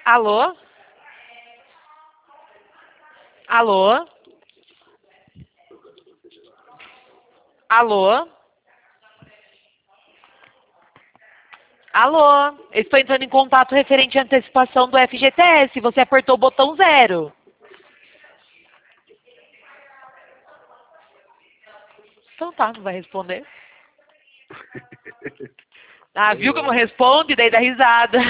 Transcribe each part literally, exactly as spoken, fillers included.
Alô? Alô? Alô? Alô? Eu estou entrando em contato referente à antecipação do F G T S. Você apertou o botão zero. Então tá, não vai responder. Ah, viu como responde? Daí dá risada.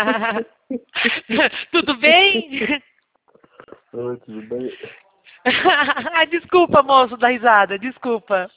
Tudo bem? Oi, tudo bem? Ah, desculpa, moço, da risada. Desculpa.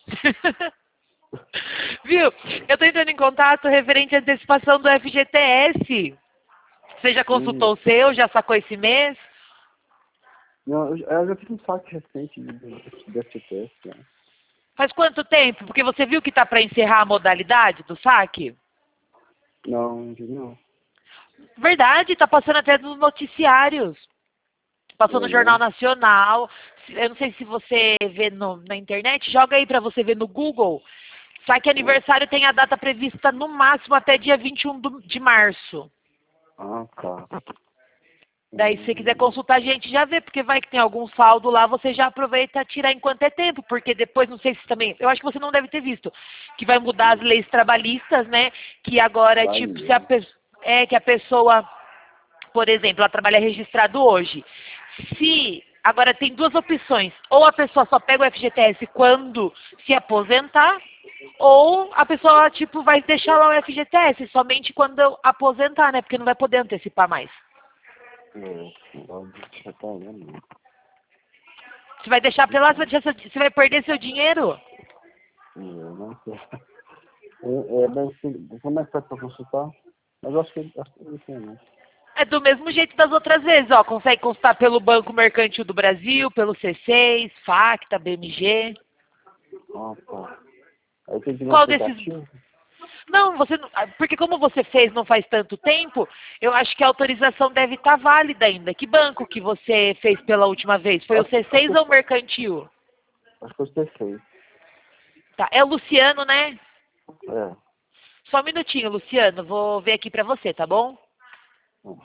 Viu? Eu estou entrando em contato referente à antecipação do F G T S. Você já Hum. consultou o seu? Já sacou esse mês? Não, eu, eu já fiz um saque recente de, de, de F T S, né? Faz quanto tempo? Porque você viu que está para encerrar a modalidade do saque? Não, não vi não. Verdade, está passando até nos noticiários. Passou É, no Jornal né? Nacional. Eu não sei se você vê no, na internet. Joga aí para você ver no Google. Saque aniversário tem a data prevista no máximo até dia vinte e um do- de março. Ah, tá. Daí, se você quiser Hum, consultar, a gente já vê, porque vai que tem algum saldo lá, você já aproveita e tira enquanto é tempo, porque depois, não sei se também, eu acho que você não deve ter visto, que vai mudar as leis trabalhistas, né, que agora, vai tipo, se a mesmo. pessoa, é que a pessoa, por exemplo, ela trabalha registrado hoje, se, agora tem duas opções, ou a pessoa só pega o F G T S quando se aposentar, ou a pessoa, tipo, vai deixar lá o F G T S somente quando aposentar, né, porque não vai poder antecipar mais. É, pode estar vendo. Você vai deixar pra lá, você vai, deixar seu- você vai perder seu dinheiro. É, não sei. É, é bem simples. Como é que faz pra consultar? Mas eu acho que acho que não tem, né? É do mesmo jeito das outras vezes, ó. Consegue consultar pelo Banco Mercantil do Brasil, pelo C seis, Facta, B M G. Ah, tá. Aí tem que ir no Qual desses... aplicativo? Não, você não... ah, porque como você fez não faz tanto tempo, eu acho que a autorização deve estar válida ainda. Que banco que você fez pela última vez? Foi o Acho, C acho, seis ou o que- Mercantil? acho que eu sei. Tá, é o Luciano, né? É. Só um minutinho, Luciano. Vou ver aqui pra você, tá bom? Hum.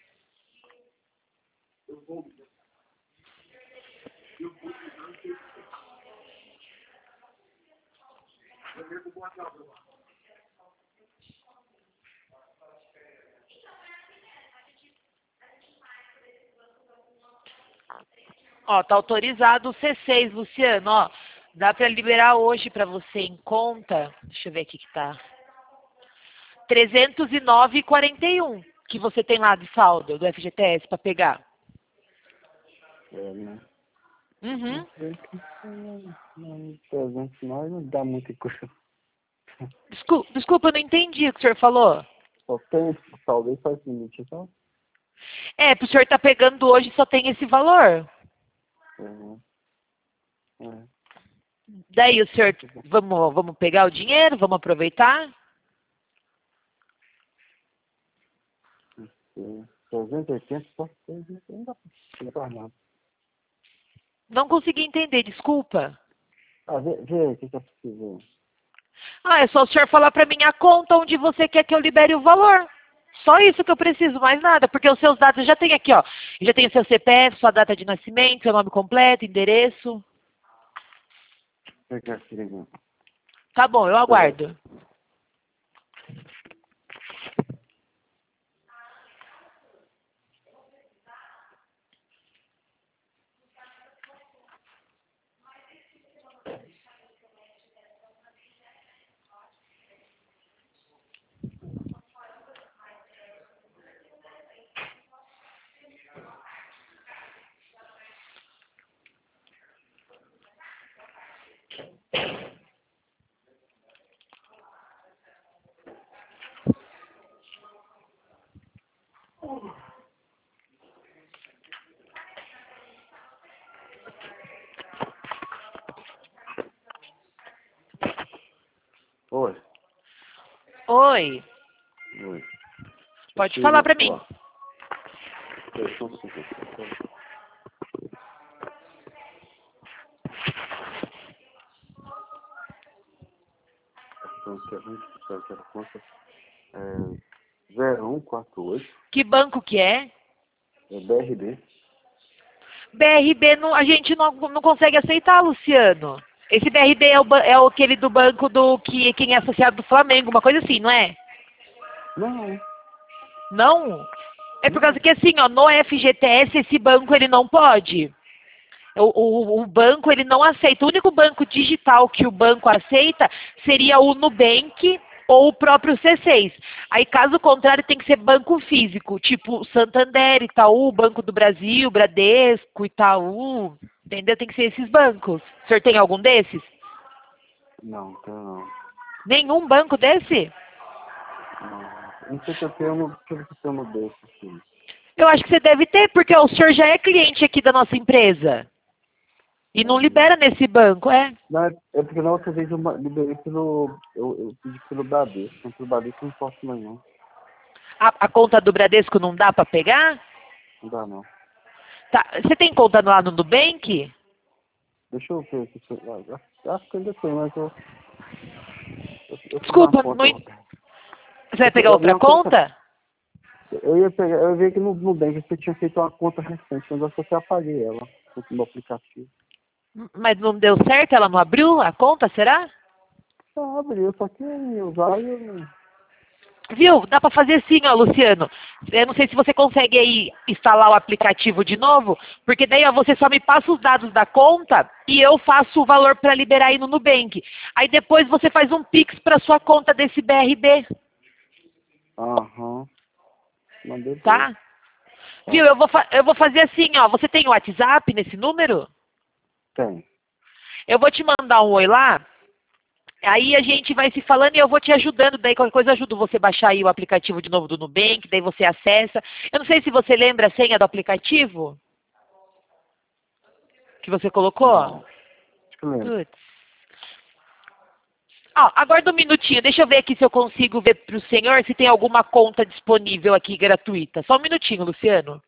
Ó, tá autorizado o C seis, Luciano, ó. Dá pra liberar hoje pra você em conta. Deixa eu ver aqui que tá. trezentos e nove e quarenta e um que você tem lá de saldo do F G T S pra pegar. É, né? Não Uhum. sei que não, trezentos nós não dá muita coisa. Desculpa, desculpa, eu não entendi o que o senhor falou. Só tem, talvez faz limite, então. É, pro senhor tá pegando hoje só tem esse valor. Uhum. É. Daí o senhor, vamos, vamos pegar o dinheiro, vamos aproveitar? trezentos e oitenta só tem, não dá pra pagar nada. Não consegui entender, desculpa. Ah, vê, vê aí o que que é possível. Ah, é só o senhor falar pra mim a conta onde você quer que eu libere o valor. Só isso que eu preciso, mais nada, porque os seus dados eu já tem aqui, ó. Eu já tenho seu C P F, sua data de nascimento, seu nome completo, endereço. Vê que é perigo. Tá bom, eu Pera. aguardo. Oi. Oi, Oi. pode falar Preciso, pra mim. ó. Deixa eu ver. Então, que a gente precisa ter a conta é zero um quatro oito Que banco que é? É B R B. B R B não, a gente não, não consegue aceitar, Luciano. Esse B R B é o, ba- é o aquele do banco do que quem é associado do Flamengo, uma coisa assim, não é? Não, Não? É por causa não. que assim, ó, no F G T S esse banco ele não pode. O, o, o banco ele não aceita. O único banco digital que o banco aceita seria o Nubank ou o próprio C seis. Aí, caso contrário, tem que ser banco físico, tipo Santander, Itaú, Banco do Brasil, Bradesco, Itaú, entendeu? Tem que ser esses bancos. O senhor tem algum desses? Não, tem não. Nenhum banco desse? Não, não sei se eu tenho no, deixa eu ver se eu tenho no desse, assim. Eu acho que você deve ter, porque o senhor já é cliente aqui da nossa empresa. E não Não, libera nesse banco, é? não, é é porque na outra vez eu ma- liberei pelo, eu, eu pedi pelo Bradesco, então pelo Bradesco eu não posso mais não. A, a conta do Bradesco não dá para pegar? Não dá não. Tá. Você tem conta lá no Nubank? Deixa eu ver aqui, se eu- ah, acho acho que ainda tem, mas eu, eu, eu fiz uma Desculpa, não... conta. en- você vai Eu, pegar eu abri outra uma conta, conta? eu ia pegar, eu vi que no Nubank você tinha feito uma conta recente, mas eu acho que eu apaguei ela no aplicativo. Mas não deu certo? Ela não abriu a conta, será? Eu abri, eu só que eu ia usar e eu não. Viu? Dá para fazer assim, ó, Luciano. Eu não sei se você consegue aí instalar o aplicativo de novo, porque daí ó, você só me passa os dados da conta e eu faço o valor para liberar aí no Nubank. Aí depois você faz um Pix para sua conta desse B R B, Aham, mandei ver. tá? Tá. Viu? Eu vou, fa- eu vou fazer assim, ó. Você tem o WhatsApp nesse número? Tem. Eu vou te mandar um oi lá. Aí a gente vai se falando e eu vou te ajudando. Daí qualquer coisa eu ajudo você a baixar aí o aplicativo de novo do Nubank, daí você acessa. Eu não sei se você lembra a senha do aplicativo que você colocou. Não. Acho que eu lembro. Putz. Ó, aguarda um minutinho, deixa eu ver aqui se eu consigo ver para o senhor se tem alguma conta disponível aqui gratuita. Só um minutinho, Luciano.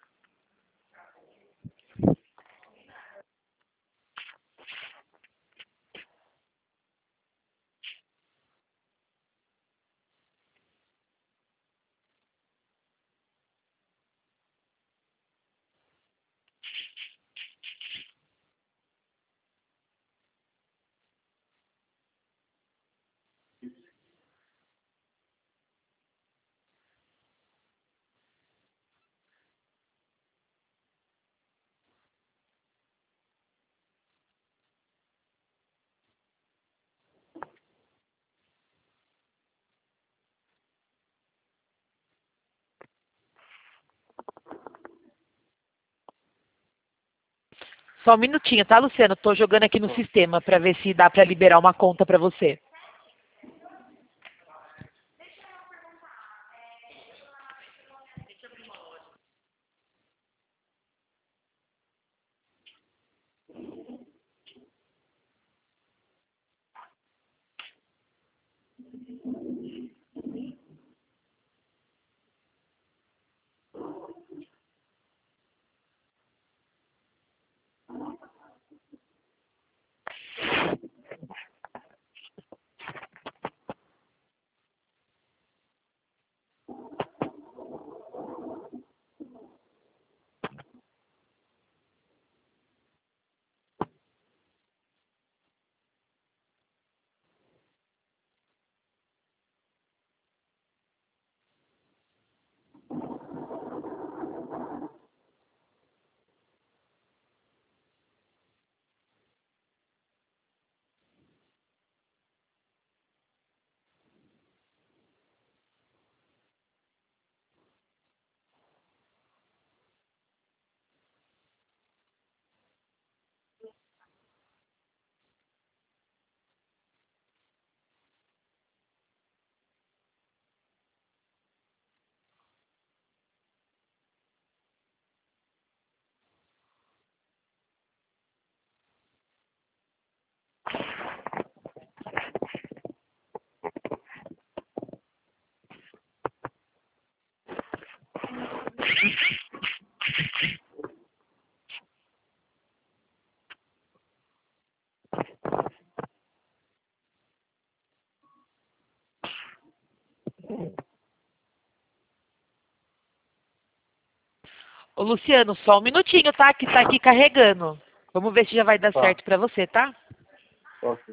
Só um minutinho, tá, Luciano? Tô jogando aqui no Tá. sistema para ver se dá para liberar uma conta para você. Ô, Luciano, só um minutinho, tá? Que tá aqui carregando. Vamos ver se já vai dar Tá. certo pra você, tá? Ok.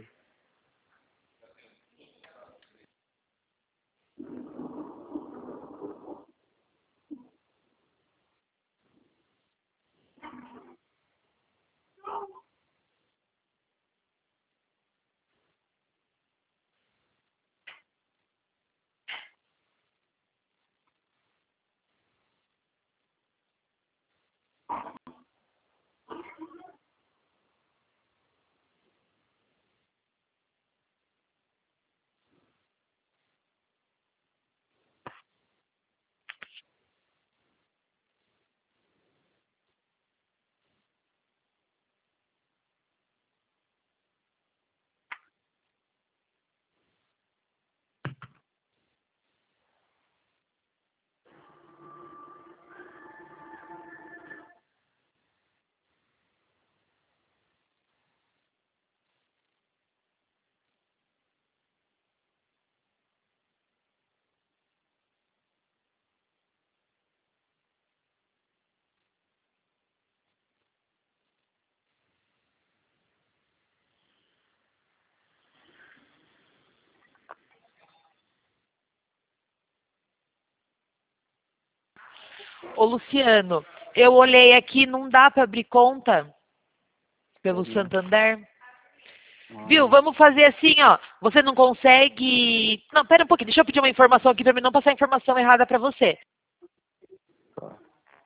Ô, Luciano, eu olhei aqui, não dá pra abrir conta pelo Pode não. Santander. Viu? Ah, Vamos fazer assim, ó. Você não consegue. Não, pera um pouquinho. Deixa eu pedir uma informação aqui pra mim não passar a informação errada pra você. tá.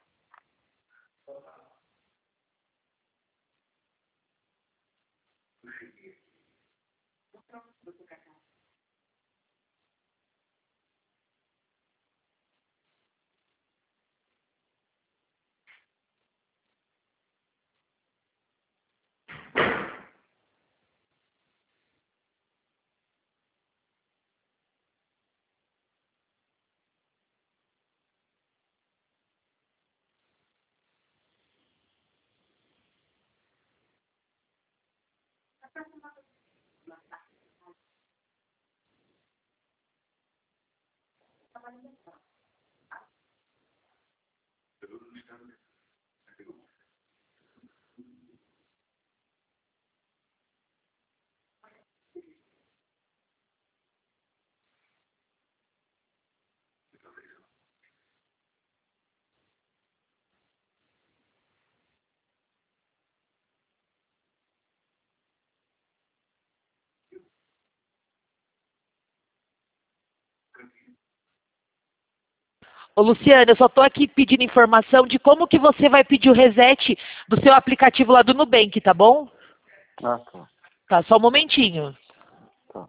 Ô, Luciano, eu só tô aqui pedindo informação de como que você vai pedir o reset do seu aplicativo lá do Nubank, tá bom? Ah, tá. Tá, só um momentinho. Tá.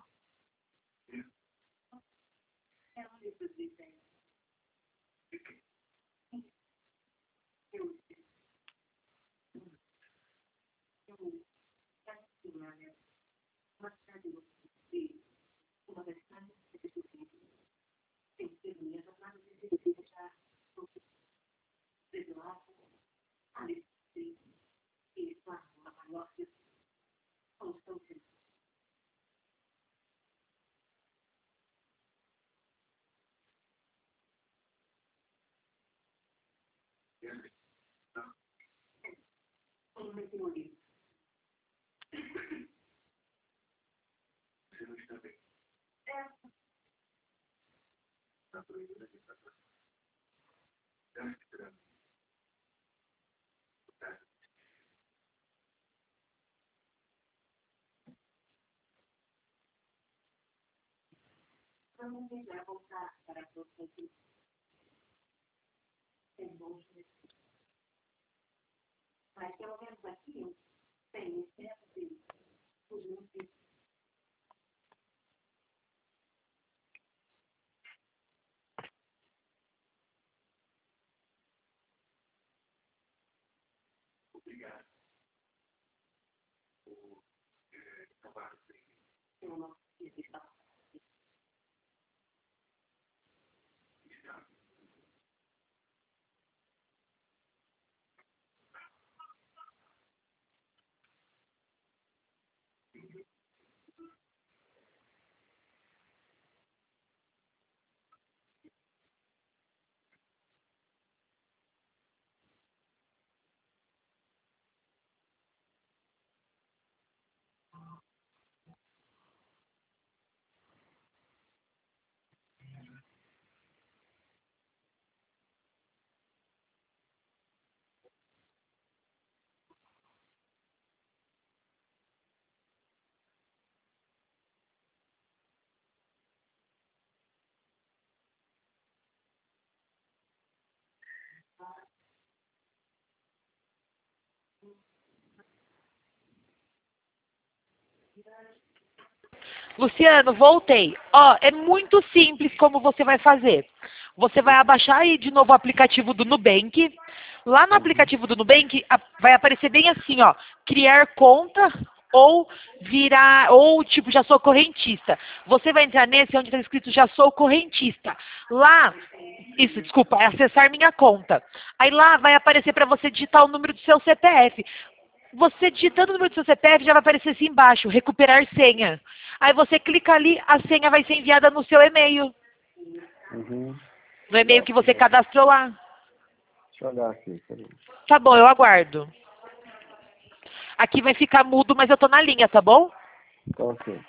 Luciano, voltei. Ó, é muito simples como você vai fazer. Você vai abaixar aí de novo o aplicativo do Nubank. Lá no Uhum. aplicativo do Nubank a- vai aparecer bem assim, ó, criar conta ou virar, ou tipo, já sou correntista. Você vai entrar nesse onde está escrito já sou correntista. Lá, isso, desculpa, é acessar minha conta. Aí lá vai aparecer para você digitar o número do seu C P F. Você digitando o número do seu C P F já vai aparecer assim embaixo, recuperar senha. Aí você clica ali, a senha vai ser enviada no seu e-mail. Uhum. No e-mail que você Ok. cadastrou lá. Deixa eu olhar aqui, peraí. Tá bom, eu aguardo. Aqui vai ficar mudo, mas eu tô na linha, tá bom? Tá ok.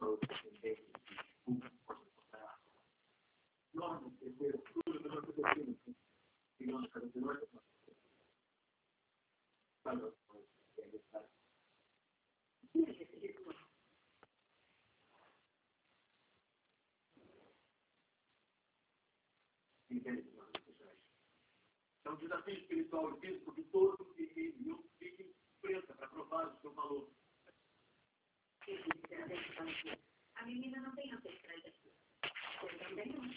É um desafio espiritual e físico que todos fiquem preta para provar o seu valor. A menina não tem ancestrais aqui. Eu também não.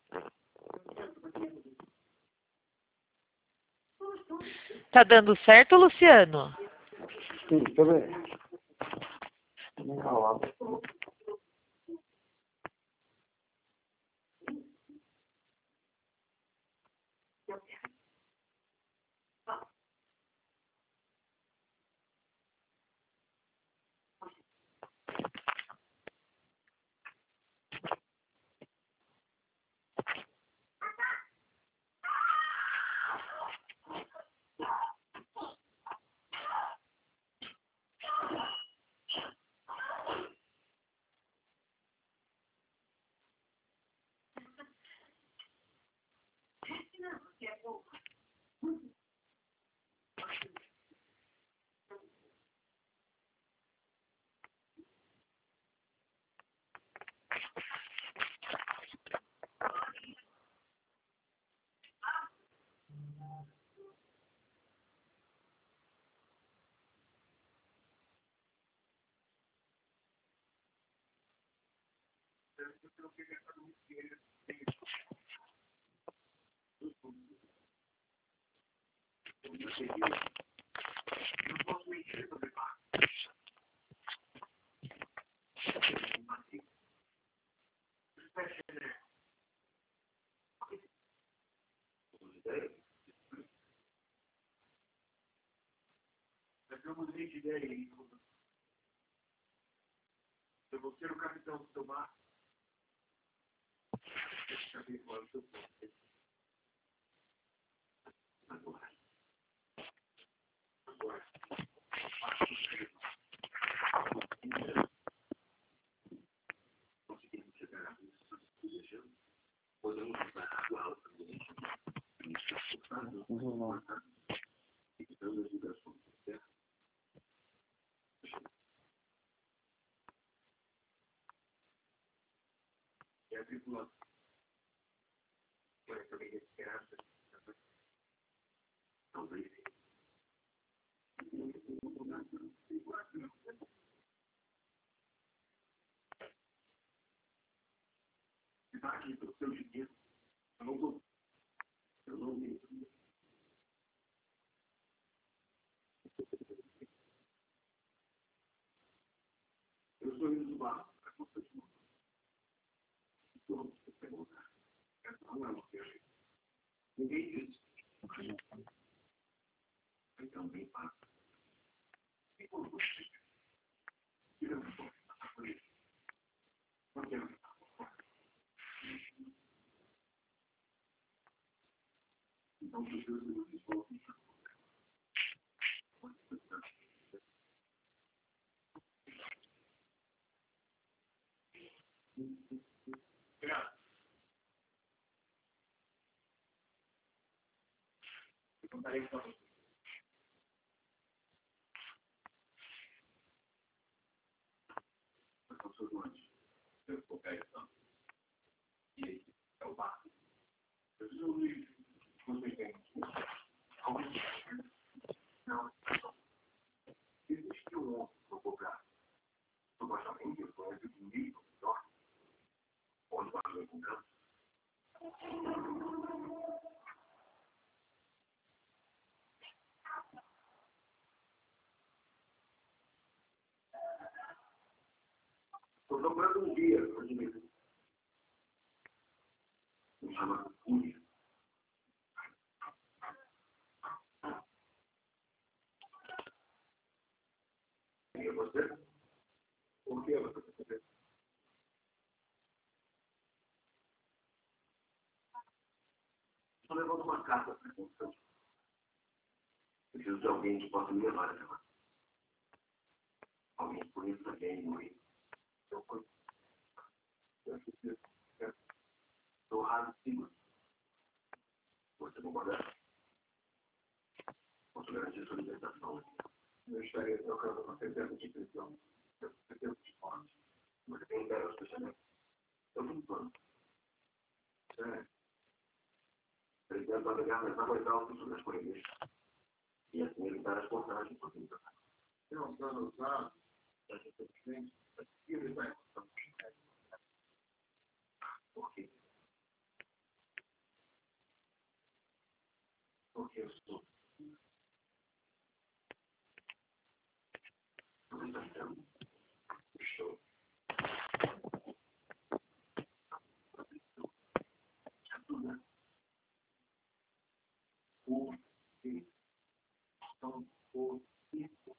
Tá dando certo, Luciano? Sim, deixa eu ver. Vem cá lá. Eu mudei de ideia aí. Eu vou ser o capitão do seu barco. Agora. Agora. Conseguimos chegar a isso. Podemos usar água alta. Uhum. Evitando as vibrações da terra. E a tripulação. Vai também esperança. Talvez. Aqui pelo seu dinheiro. Eu não vou. Eu não vi. Eu sou indo do barco para conta de novo. Todos se perguntar. Essa não é uma viagem. Ninguém disse. Então, bem passa. E por você? Tira um pouco da frente. Não quero. Então, se Deus me diz, volta. Graças. Eu contarei para você. Mas não sou doente. Eu vou cair tanto. E aí, é o barco. Eu sou livre. Você tem. Não. Existe um outro topográfico. Supostamente, foi um nível menor. Onde nós nos encontramos. Estou procurando um guia para mim mesmo. Me chama Cunha. E é você? Por que você quer saber? Estou levando uma carta para você. Preciso de alguém que possa me levar até lá. Alguém que conheça bem o rei. Eu conheço. Do rádio cima. Você concorda? Posso garantir sua libertação. Eu estaria trocando uma sentença de prisão. Eu sentença de morte. Você tem ideia dos pensamentos? Eu não plano. Sério. Pretendo navegar nas águas altas sobre as coelhas. E assim evitar as portagens por dentro. Não, não, não, não. Ele vai. Por quê? Porque eu sou. Eu estou. O que são o isso?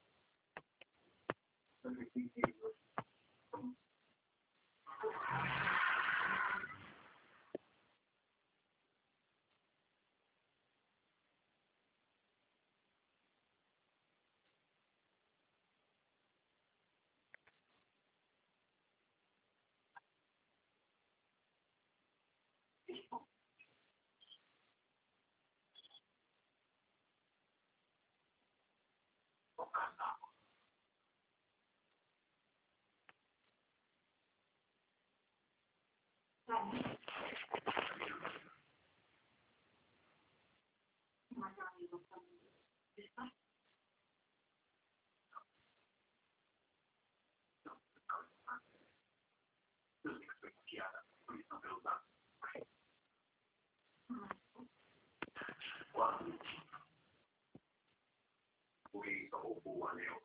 O rei só roubou o anel.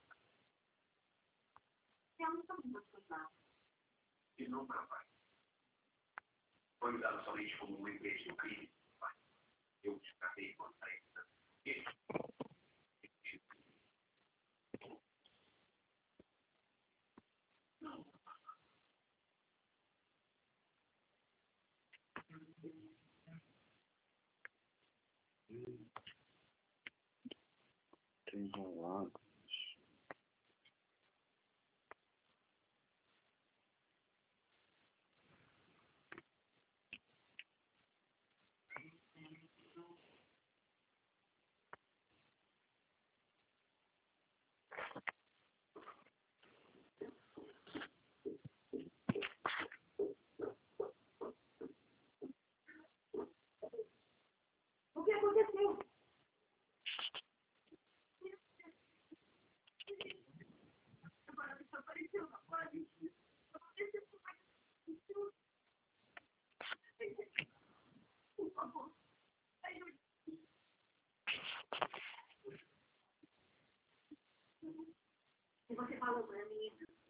E não capaz. Foi me dado somente como um lembrete do crime. Eu te tratei contra ele. Enrolado. O que aconteceu? Agora desapareceu, agora aconteceu. Por favor, ajude. E você falou para mim.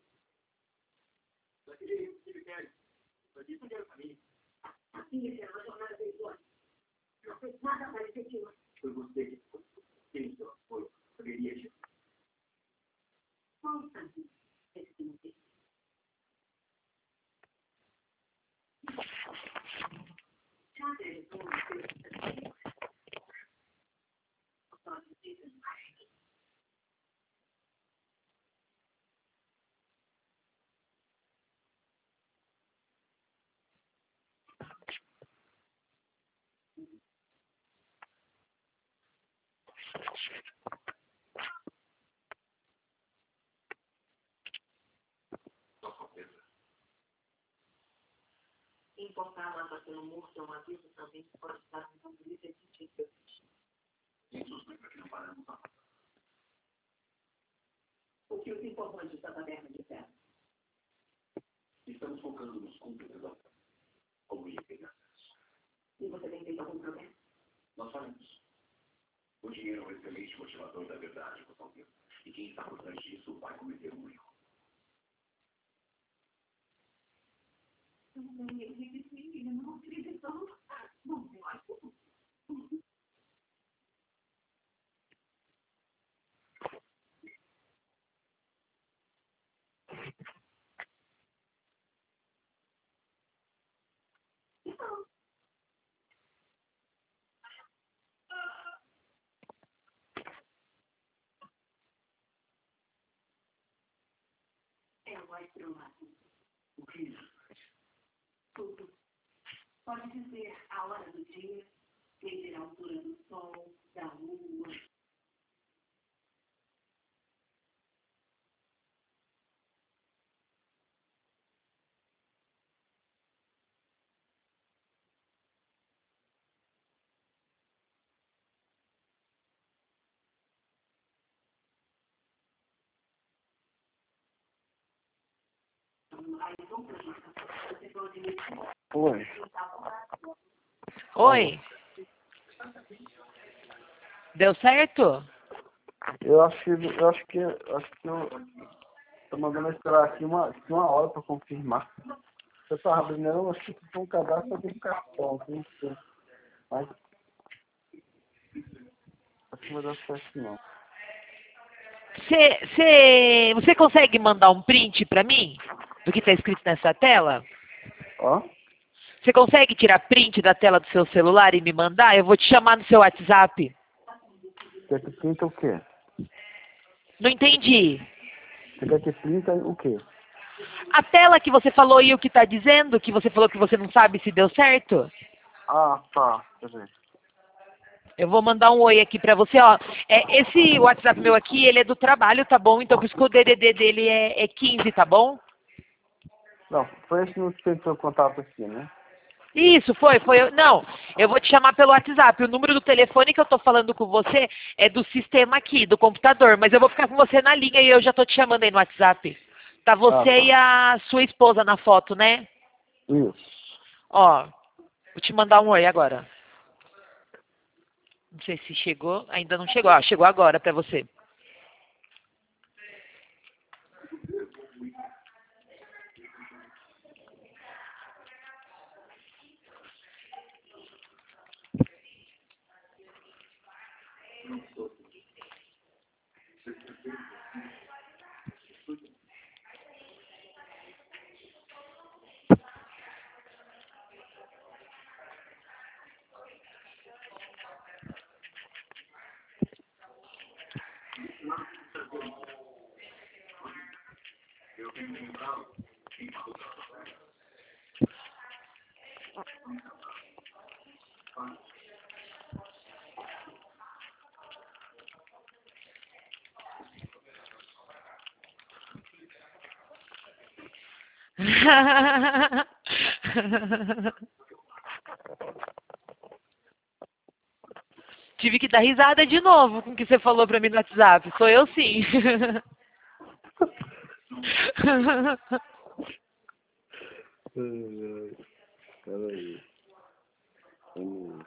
Assim, essa é uma jornada perigosa. Não fez nada para efetivar. Foi você que fez o apoio. Poderia te. Qual o caminho? Esse que não tem. Já realizou um seu. O próximo dia é mais. Importar a mata pelo morto é um aviso também que pode estar no polícia de título. Insuspeita que não paramos a O que os informantes da taverna disseram? Estamos focando nos cúmplices da como ele tem acesso. E você tem feito algum programa? Nós faremos. O dinheiro é um excelente motivador da verdade, Constantino. E quem está por trás disso vai cometer um erro. Não, eu disse que ele não acreditou. Não, eu acho que é o mais dramático. O que é isso? tudo. Pode dizer a hora do dia, medir a altura do sol, da lua. Oi. Oi. Deu certo? Eu acho que eu acho que eu acho que eu tô mandando eu esperar aqui uma, aqui uma hora para confirmar. Eu tava abrindo, eu acho que foi um cadastro aqui do cartão, não sei. Mas acho que não vai dar certo não. Cê, cê, você consegue mandar um print para mim do que está escrito nessa tela? Ó, Você consegue tirar print da tela do seu celular e me mandar? Eu vou te chamar no seu WhatsApp. quer que pinta o quê? Não entendi. Você quer que pinta o quê? A tela que você falou e o que está dizendo, que você falou que você não sabe se deu certo? Ah, tá. Peraí. Eu vou mandar um oi aqui pra você, ó. É, esse WhatsApp meu aqui, ele é do trabalho, tá bom? Então por isso que o D D D dele é, é quinze, tá bom? Não, foi esse no seu seu contato aqui, né? Isso, foi, foi. eu- Não, eu vou te chamar pelo WhatsApp. O número do telefone que eu tô falando com você é do sistema aqui, do computador. Mas eu vou ficar com você na linha e eu já tô te chamando aí no WhatsApp. Tá você Ah, tá. e a sua esposa na foto, né? Isso. Ó, vou te mandar um oi agora. Não sei se chegou. Ainda não chegou. Ó, chegou agora pra você. Tive que dar risada de novo com o que você falou pra mim no WhatsApp. Sou eu sim. Peraí. Hum.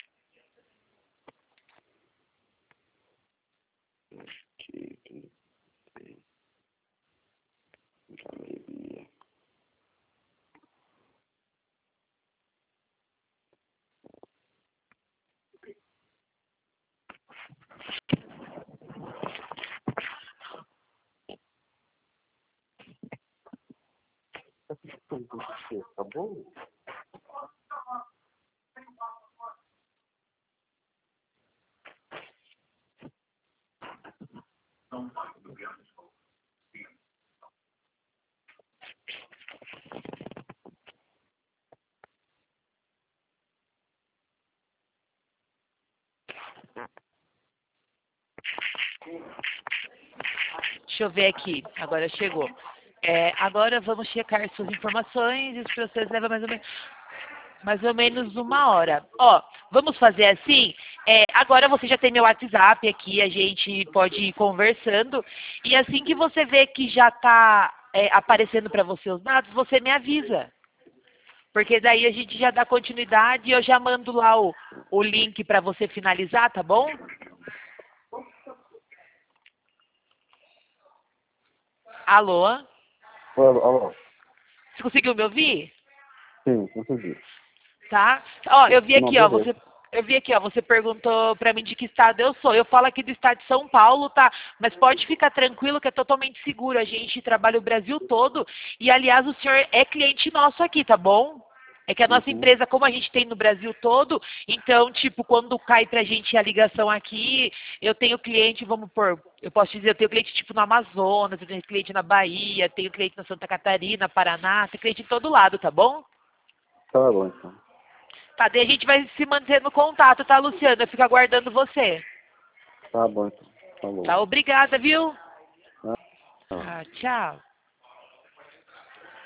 Aqui, tem. Galeria. Tá bom? Deixa eu ver aqui. Agora chegou. É, agora vamos checar suas informações. Esse processo leva mais ou menos, mais ou menos uma hora. Ó, vamos fazer assim. É, agora você já tem meu WhatsApp aqui. A gente pode ir conversando. E assim que você vê que já está aparecendo para você os dados, você me avisa. Porque daí a gente já dá continuidade e eu já mando lá o, o link para você finalizar, tá bom? Alô? Alô, alô. Você conseguiu me ouvir? Sim, consegui. Tá? Ó, eu vi Não, aqui, ó, beleza. você, eu vi aqui, ó, você perguntou pra mim de que estado eu sou. Eu falo aqui do estado de São Paulo, tá? Mas pode ficar tranquilo que é totalmente seguro. A gente trabalha o Brasil todo e, aliás, o senhor é cliente nosso aqui, tá bom? É que a nossa Uhum. empresa, como a gente tem no Brasil todo, então, tipo, quando cai pra gente a ligação aqui, eu tenho cliente, vamos por, eu posso dizer, eu tenho cliente tipo no Amazonas, eu tenho cliente na Bahia, tenho cliente na Santa Catarina, Paraná, tenho cliente em todo lado, tá bom? Tá bom, então. Tá, daí a gente vai se manter no contato, tá, Luciano? Eu fico aguardando você. Tá bom, então. Tá bom. Tá, obrigada, viu? Ah, Ah, tchau.